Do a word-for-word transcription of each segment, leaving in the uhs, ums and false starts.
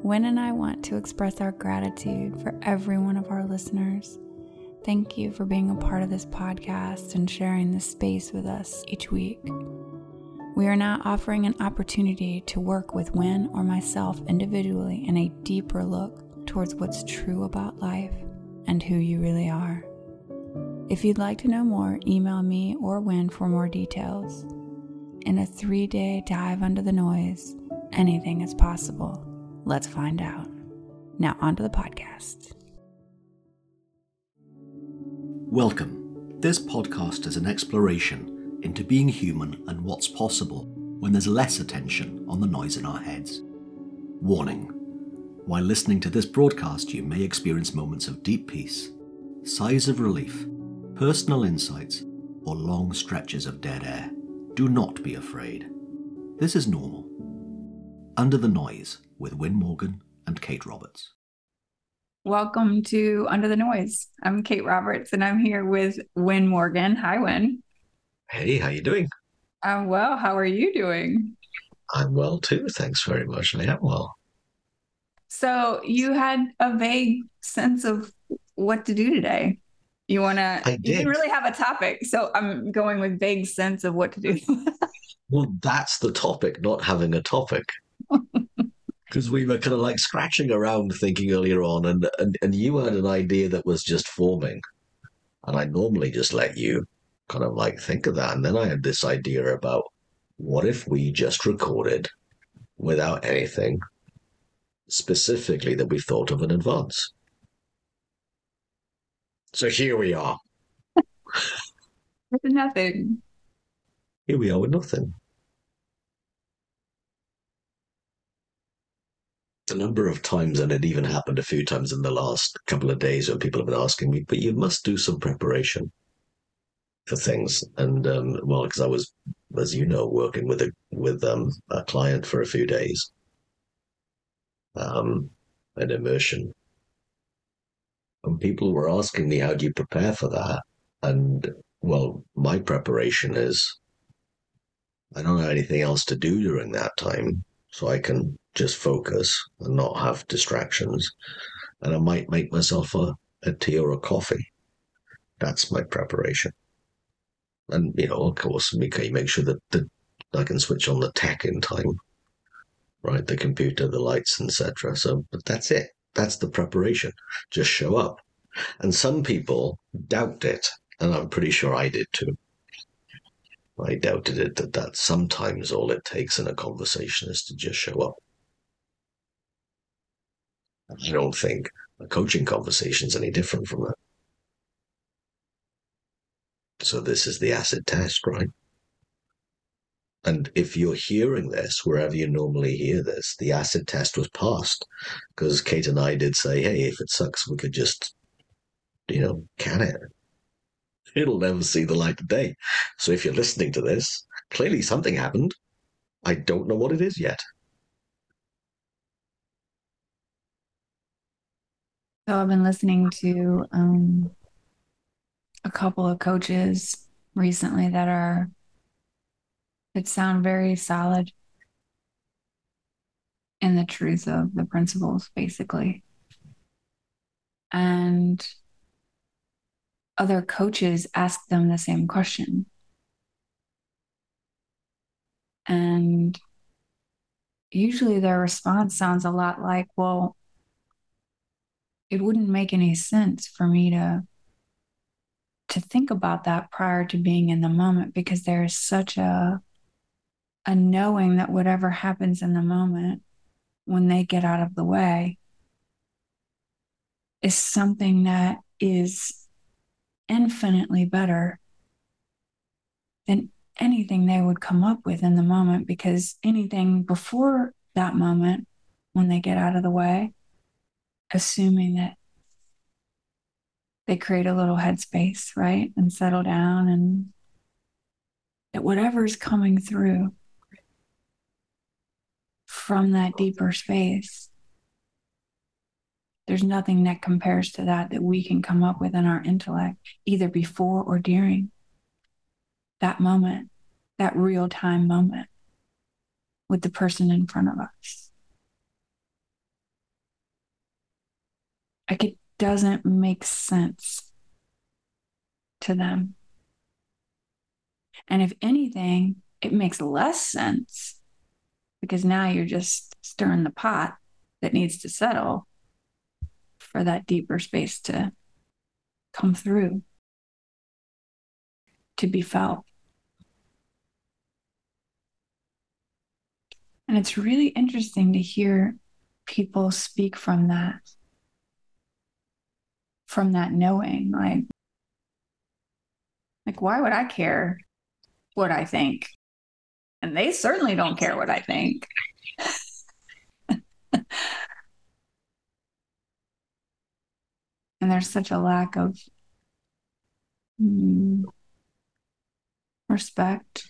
Wynn and I want to express our gratitude for every one of our listeners. Thank you for being a part of this podcast and sharing this space with us each week. We are now offering an opportunity to work with Wynn or myself individually in a deeper look towards what's true about life and who you really are. If you'd like to know more, email me or Wynn for more details. In a three-day dive under the noise, anything is possible. Let's find out. Now onto the podcast. Welcome. This podcast is an exploration into being human and what's possible when there's less attention on the noise in our heads. Warning. While listening to this broadcast, you may experience moments of deep peace, sighs of relief, personal insights, or long stretches of dead air. Do not be afraid. This is normal. Under the Noise with Wynn Morgan and Kate Roberts. Welcome to Under the Noise. I'm Kate Roberts and I'm here with Wynn Morgan. Hi, Wynn. Hey, how you doing? I'm well. How are you doing? I'm well too. Thanks very much. I am well. So you had a vague sense of what to do today. You want to, you didn't really have a topic. So I'm going with vague sense of what to do. Well, that's the topic, not having a topic. Because we were kind of like scratching around thinking earlier on, and, and, and you had an idea that was just forming. And I normally just let you kind of like think of that. And then I had this idea about what if we just recorded without anything specifically that we thought of in advance. So here we are. With nothing. Here we are with nothing. A number of times, and it even happened a few times in the last couple of days when people have been asking me, but you must do some preparation for things. And, um, well, because I was, as you know, working with a with um, a client for a few days, um, an immersion. And people were asking me, how do you prepare for that? And, well, my preparation is I don't have anything else to do during that time, so I can just focus and not have distractions. And I might make myself a, a tea or a coffee. That's my preparation. And, you know, of course, you make sure that the, I can switch on the tech in time, right? The computer, the lights, et cetera. So, but that's it. That's the preparation. Just show up. And some people doubt it, and I'm pretty sure I did too. I doubted it that that sometimes all it takes in a conversation is to just show up. I don't think a coaching conversation is any different from that. So this is the acid test, right? And if you're hearing this, wherever you normally hear this, the acid test was passed. Because Kate and I did say, hey, if it sucks, we could just, you know, can it. It'll never see the light of day. So if you're listening to this, clearly something happened. I don't know what it is yet. So I've been listening to um, a couple of coaches recently that are that sound very solid in the truth of the principles, basically. And other coaches ask them the same question. And usually their response sounds a lot like, well, it wouldn't make any sense for me to to think about that prior to being in the moment, because there is such a a knowing that whatever happens in the moment when they get out of the way is something that is infinitely better than anything they would come up with in the moment, because anything before that moment when they get out of the way, assuming that they create a little headspace, right, and settle down, and that whatever's coming through from that deeper space, there's nothing that compares to that that we can come up with in our intellect, either before or during that moment, that real-time moment with the person in front of us. Like it doesn't make sense to them. And if anything, it makes less sense because now you're just stirring the pot that needs to settle for that deeper space to come through, to be felt. And it's really interesting to hear people speak from that, from that knowing, like, like, why would I care what I think? And they certainly don't care what I think. And there's such a lack of mm, respect,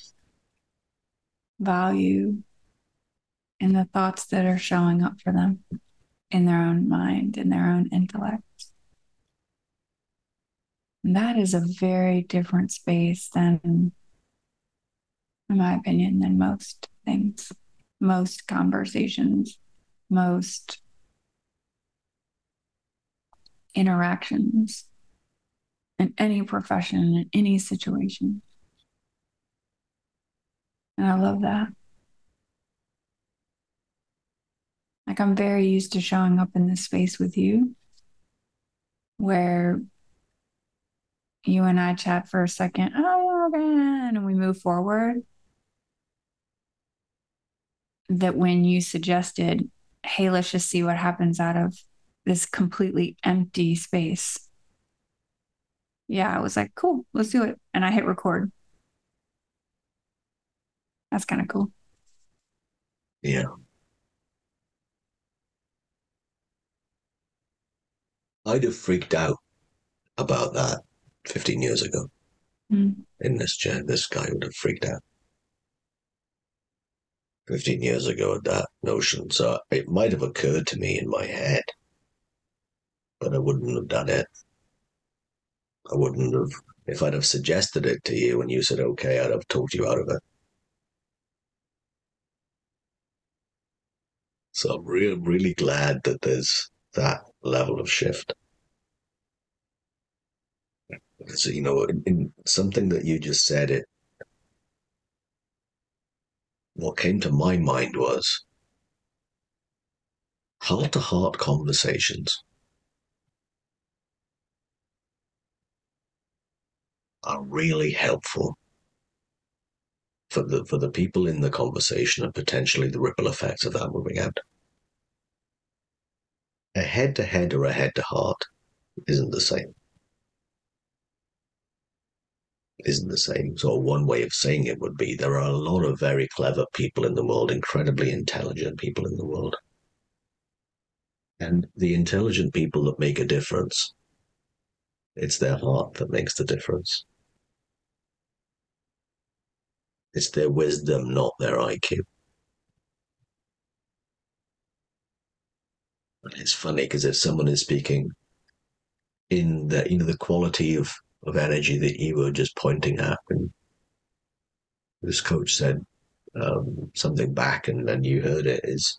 value in the thoughts that are showing up for them in their own mind, in their own intellect. And that is a very different space than, in my opinion, than most things, most conversations, most interactions in any profession, in any situation. And I love that. Like I'm very used to showing up in this space with you where you and I chat for a second, oh, okay, and we move forward. That when you suggested, hey, let's just see what happens out of this completely empty space. Yeah, I was like, cool, let's do it. And I hit record. That's kind of cool. Yeah. I'd have freaked out about that fifteen years ago. Mm. In this chair, this guy would have freaked out. fifteen years ago at that notion. So it might have occurred to me in my head, but I wouldn't have done it. I wouldn't have, if I'd have suggested it to you and you said, okay, I'd have talked you out of it. So I'm really, really glad that there's that level of shift. So, you know, in, in something that you just said, it, what came to my mind was heart-to-heart conversations are really helpful for the for the people in the conversation and potentially the ripple effects of that moving out. A head-to-head or a head-to-heart isn't the same. Isn't the same. So one way of saying it would be there are a lot of very clever people in the world, incredibly intelligent people in the world. And the intelligent people that make a difference, it's their heart that makes the difference. It's their wisdom, not their I Q. And it's funny because if someone is speaking in the, you know, the quality of, of energy that you were just pointing at, and this coach said um, something back and then you heard it, is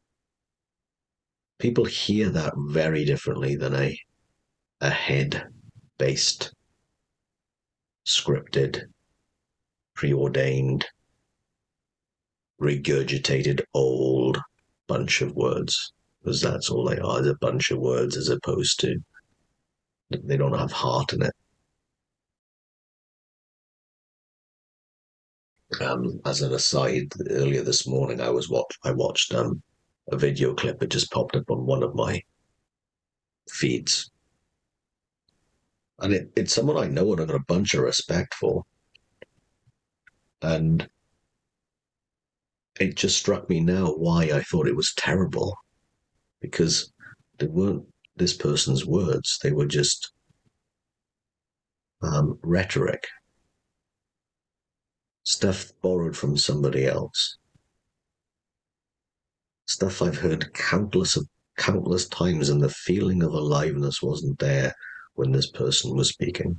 people hear that very differently than a, a head-based, scripted, preordained, regurgitated old bunch of words, because that's all they are, is a bunch of words as opposed to, they don't have heart in it. Um, as an aside, earlier this morning, I was watch, I watched um, a video clip. It just popped up on one of my feeds. And it, it's someone I know and I've got a bunch of respect for. And it just struck me now why I thought it was terrible. Because they weren't this person's words. They were just um, rhetoric. Stuff borrowed from somebody else. Stuff I've heard countless of, countless times, and the feeling of aliveness wasn't there when this person was speaking.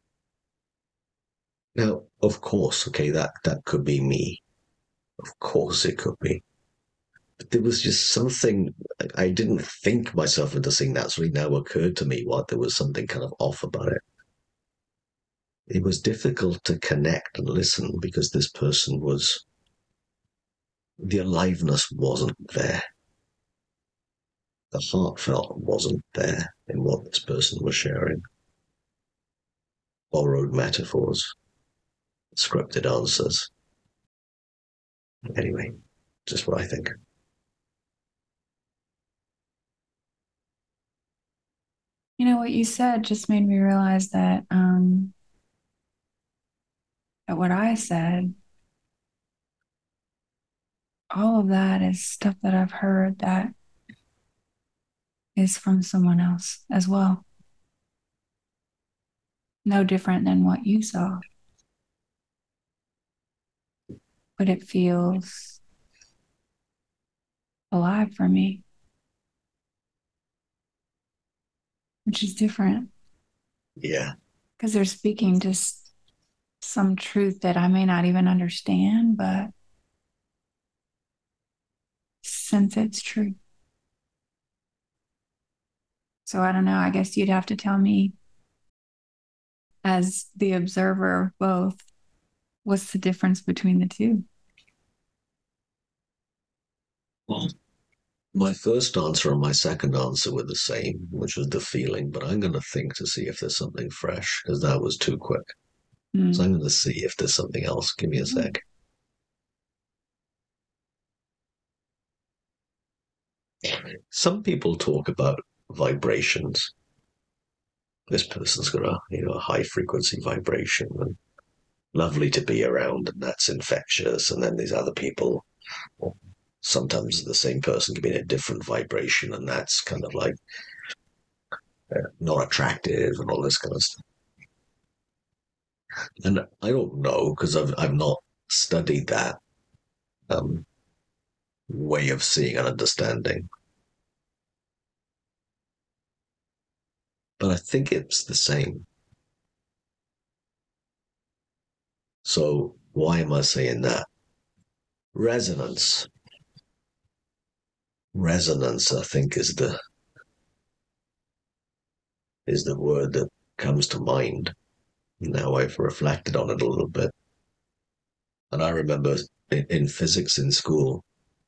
Now, of course, okay, that, that could be me. Of course it could be. But there was just something, I didn't think myself into seeing that. So it now occurred to me what there was something kind of off about it. It was difficult to connect and listen because this person was, the aliveness wasn't there. The heartfelt wasn't there in what this person was sharing. Borrowed metaphors, scripted answers. Anyway, just what I think. You know, what you said just made me realize that, um, that what I said, all of that is stuff that I've heard that is from someone else as well. No different than what you saw. But it feels alive for me, which is different. Yeah. Because they're speaking to some truth that I may not even understand, but since it's true. So I don't know, I guess you'd have to tell me, as the observer of both, what's the difference between the two? Well, my first answer and my second answer were the same, which was the feeling, but I'm going to think to see if there's something fresh, because that was too quick. Mm. So I'm going to see if there's something else. Give me a sec. Some people talk about vibrations. This person's got a, you know, a high frequency vibration and lovely to be around, and that's infectious. And then these other people, well, sometimes the same person can be in a different vibration, and that's kind of like uh, not attractive and all this kind of stuff. And I don't know, because I've I've not studied that um, way of seeing and understanding. But I think it's the same. So why am I saying that? Resonance. Resonance, I think, is the is the word that comes to mind. Now I've reflected on it a little bit. And I remember in, in physics in school,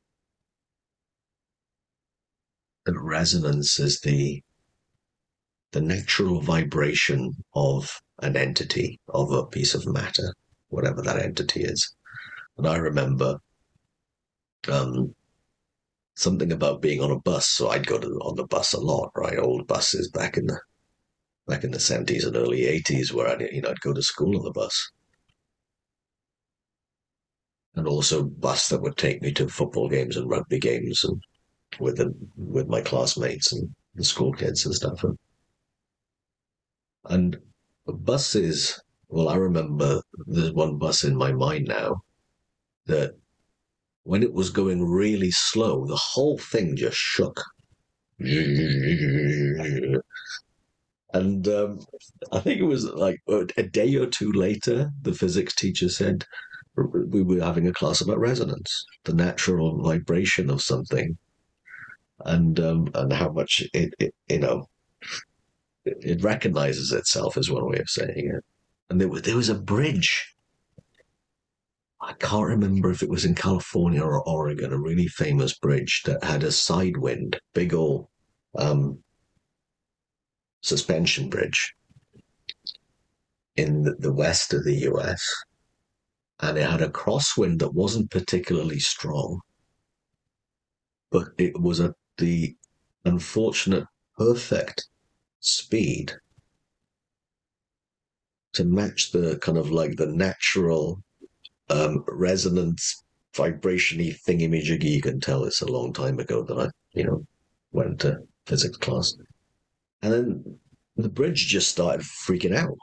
that resonance is the the natural vibration of an entity, of a piece of matter, whatever that entity is. And I remember um, something about being on a bus. So I'd go to on the bus a lot, right? Old buses back in the back in the seventies and early eighties, where I'd you know I'd go to school on the bus, and also bus that would take me to football games and rugby games, and with the, with my classmates and the school kids and stuff. And, and buses, well, I remember there's one bus in my mind now that when it was going really slow, the whole thing just shook. And um, I think it was like a day or two later, the physics teacher said we were having a class about resonance, the natural vibration of something, and um, and how much it, it you know it, it recognizes itself, is one way of saying it. And there was there was a bridge. I can't remember if it was in California or Oregon, a really famous bridge that had a side wind, big old um, suspension bridge in the, the west of the U S. And it had a crosswind that wasn't particularly strong, but it was at the unfortunate perfect speed to match the kind of like the natural um, resonance vibration-y thingy-majiggy. You can tell it's a long time ago that I, you know, went to physics class. And then the bridge just started freaking out.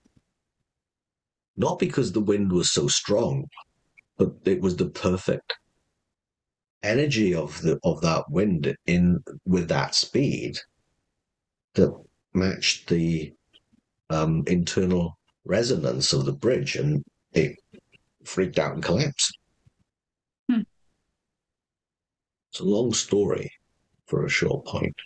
Not because the wind was so strong, but it was the perfect energy of the of that wind in with that speed that matched the um, internal resonance of the bridge, and it freaked out and collapsed. Hmm. It's a long story for a short point.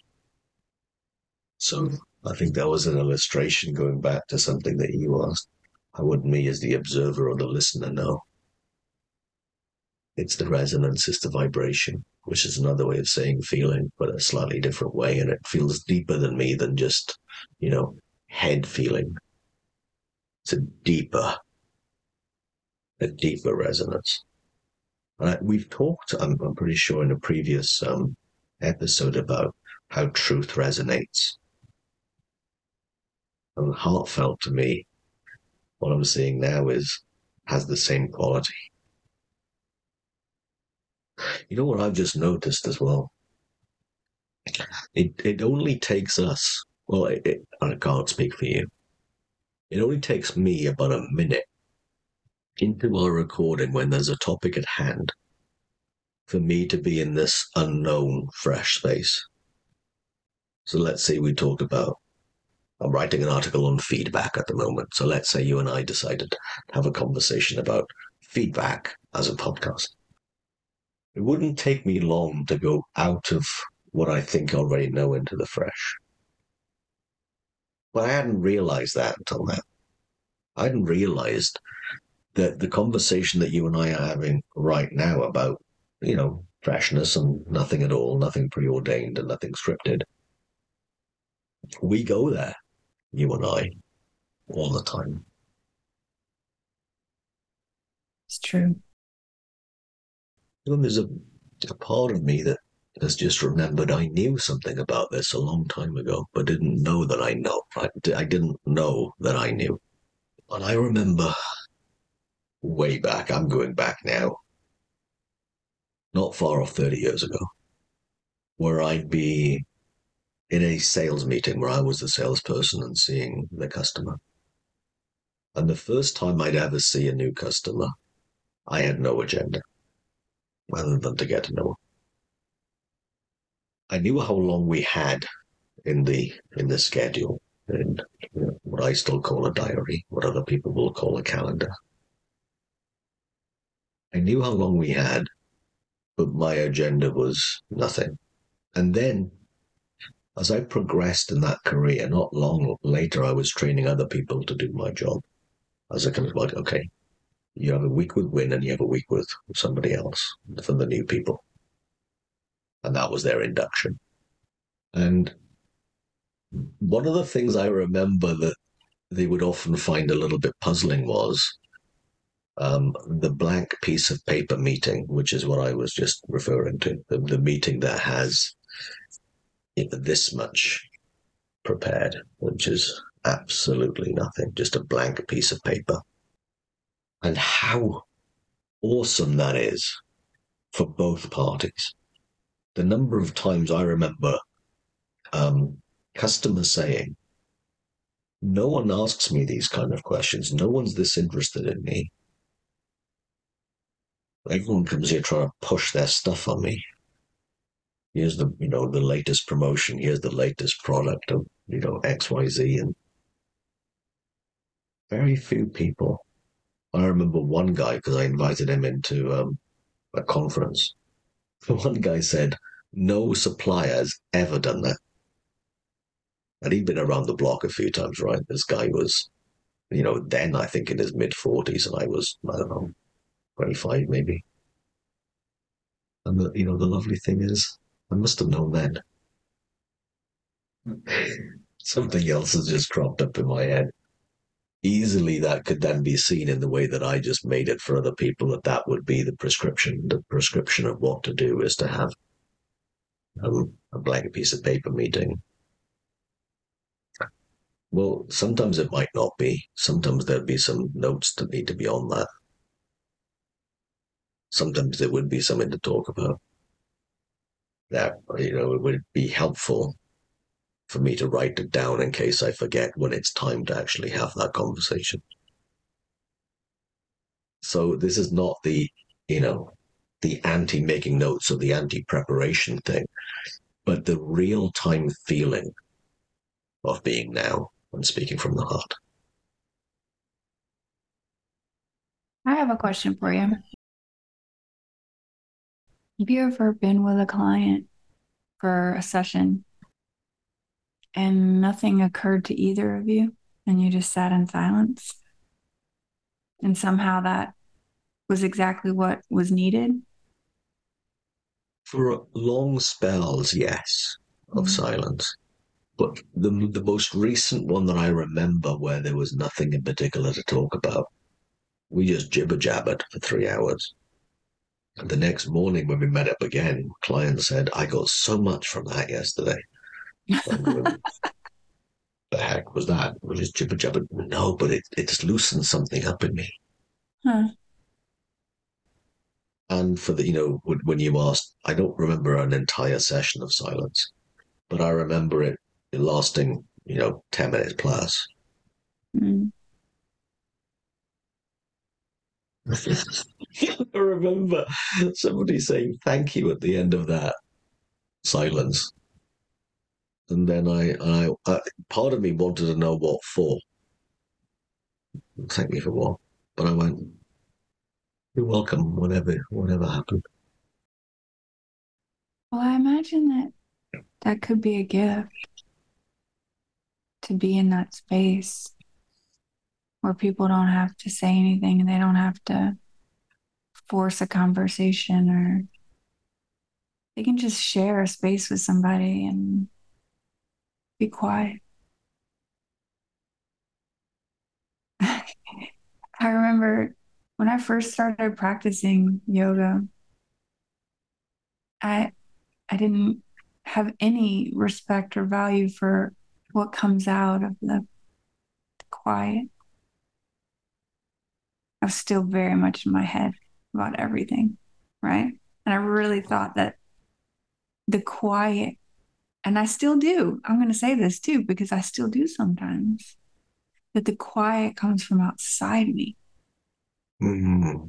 So I think that was an illustration going back to something that you asked. How would me as the observer or the listener know? It's the resonance, it's the vibration, which is another way of saying feeling, but a slightly different way. And it feels deeper than me than just, you know, head feeling. It's a deeper, a deeper resonance. Uh, we've talked, I'm, I'm pretty sure, in a previous um, episode about how truth resonates. And heartfelt to me, what I'm seeing now is, has the same quality. You know what I've just noticed as well? It it only takes us, well, it, it, I can't speak for you. It only takes me about a minute into our recording when there's a topic at hand for me to be in this unknown, fresh space. So let's say we talked about, I'm writing an article on feedback at the moment. So let's say you and I decided to have a conversation about feedback as a podcast. It wouldn't take me long to go out of what I think I already know into the fresh. But I hadn't realized that until now. I hadn't realized that the conversation that you and I are having right now about, you know, freshness and nothing at all, nothing preordained and nothing scripted, we go there, you and I, all the time. It's true. You know, there's a, a part of me that has just remembered I knew something about this a long time ago, but didn't know that I know. I, I didn't know that I knew. And I remember way back, I'm going back now, not far off thirty years ago, where I'd be in a sales meeting where I was the salesperson and seeing the customer. And the first time I'd ever see a new customer, I had no agenda other than to get to know them. I knew how long we had in the in the schedule, in you know, what I still call a diary, what other people will call a calendar. I knew how long we had, but my agenda was nothing. And then, as I progressed in that career, not long later, I was training other people to do my job. As I kind of like, okay, you have a week with Win and you have a week with somebody else for the new people. And that was their induction. And one of the things I remember that they would often find a little bit puzzling was um, the blank piece of paper meeting, which is what I was just referring to, the, the meeting that has you know, this much prepared, which is absolutely nothing, just a blank piece of paper. And how awesome that is for both parties. The number of times I remember um, customers saying, no one asks me these kind of questions. No one's this interested in me. Everyone comes here trying to push their stuff on me. Here's the, you know, the latest promotion. Here's the latest product of, you know, X Y Z. And very few people. I remember one guy, because I invited him into um, a conference. One guy said, no supplier has ever done that. And he'd been around the block a few times, right? This guy was, you know, then I think in his mid-forties, and I was, I don't know, twenty-five maybe. And, the, you know, the lovely thing is, I must have known then. Something else has just cropped up in my head. Easily that could then be seen in the way that I just made it for other people, that that would be the prescription. The prescription of what to do is to have um, a blank piece of paper meeting. Well, sometimes it might not be. Sometimes there'd be some notes that need to be on that. Sometimes there would be something to talk about. That, you know, it would be helpful for me to write it down in case I forget when it's time to actually have that conversation. So this is not the, you know, the anti-making notes or the anti-preparation thing, but the real-time feeling of being now and speaking from the heart. I have a question for you. Have you ever been with a client for a session and nothing occurred to either of you and you just sat in silence? And somehow that was exactly what was needed? For long spells, yes, of Mm. silence. But the the most recent one that I remember where there was nothing in particular to talk about, we just jibber jabbered for three hours. And the next morning when we met up again, client said, I got so much from that yesterday. I'm going, the heck was that? We just jibber jabbered. No, but it, it just loosened something up in me. Huh. And for the, you know, when you asked, I don't remember an entire session of silence, but I remember it lasting, you know, ten minutes plus. Mm. I remember somebody saying thank you at the end of that silence. And then I, I, I, part of me wanted to know what for. Thank you for what? But I went, you're welcome, whatever, whatever happened. Well, I imagine that that could be a gift to be in that space where people don't have to say anything and they don't have to force a conversation, or they can just share a space with somebody and be quiet. I remember when I first started practicing yoga, I I didn't have any respect or value for what comes out of the, the quiet. I was still very much in my head about everything, right? And I really thought that the quiet, and I still do, I'm going to say this too, because I still do sometimes, that the quiet comes from outside me. Mm-hmm.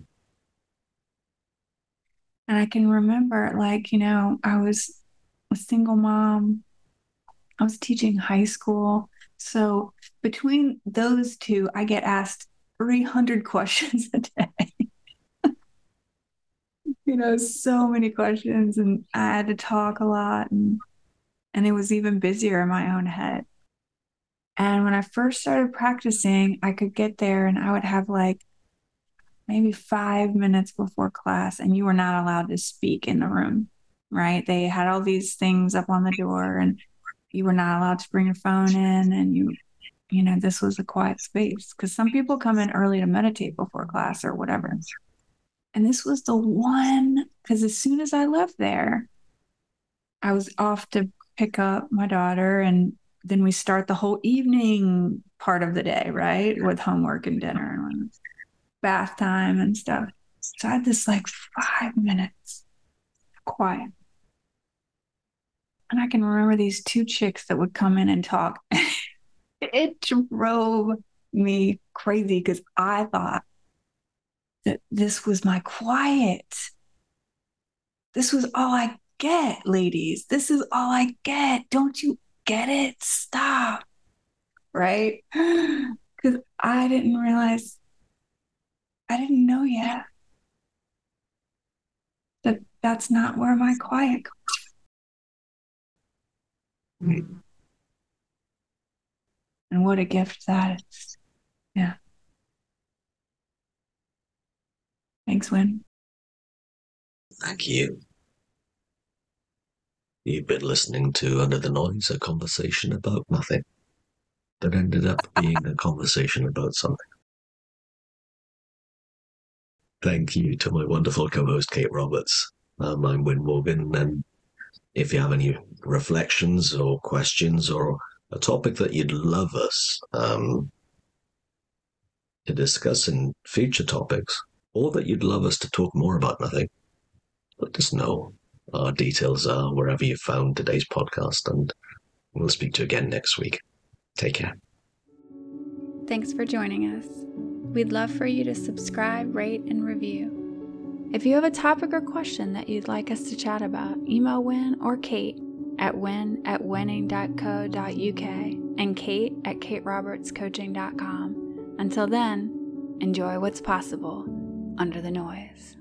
And I can remember, like, you know, I was a single mom. I was teaching high school. So between those two, I get asked three hundred questions a day. You know, so many questions. And I had to talk a lot. And, and it was even busier in my own head. And when I first started practicing, I could get there and I would have like maybe five minutes before class, and you were not allowed to speak in the room, right? They had all these things up on the door, and you were not allowed to bring your phone in, and you, you know, this was a quiet space because some people come in early to meditate before class or whatever. And this was the one, because as soon as I left there, I was off to pick up my daughter, and then we start the whole evening part of the day, right? With homework and dinner and bath time and stuff. So I had this like five minutes quiet. And I can remember these two chicks that would come in and talk. It drove me crazy because I thought that this was my quiet. This was all I get, ladies. This is all I get. Don't you get it? Stop. Right? Because I didn't realize, I didn't know yet that that's not where my quiet comes from. Mm. And what a gift that is. Yeah. Thanks, Win. Thank you. You've been listening to Under the Noise, a conversation about nothing that ended up being a conversation about something. Thank you to my wonderful co-host, Kate Roberts. Um, I'm Win Morgan, and if you have any reflections or questions or a topic that you'd love us um, to discuss in future topics, or that you'd love us to talk more about nothing, let us know. Our details are wherever you found today's podcast, and we'll speak to you again next week. Take care. Thanks for joining us. We'd love for you to subscribe, rate, and review. If you have a topic or question that you'd like us to chat about, email Win or Kate at win at winning dot co dot uk and Kate at kate roberts coaching dot com. Until then, enjoy what's possible under the noise.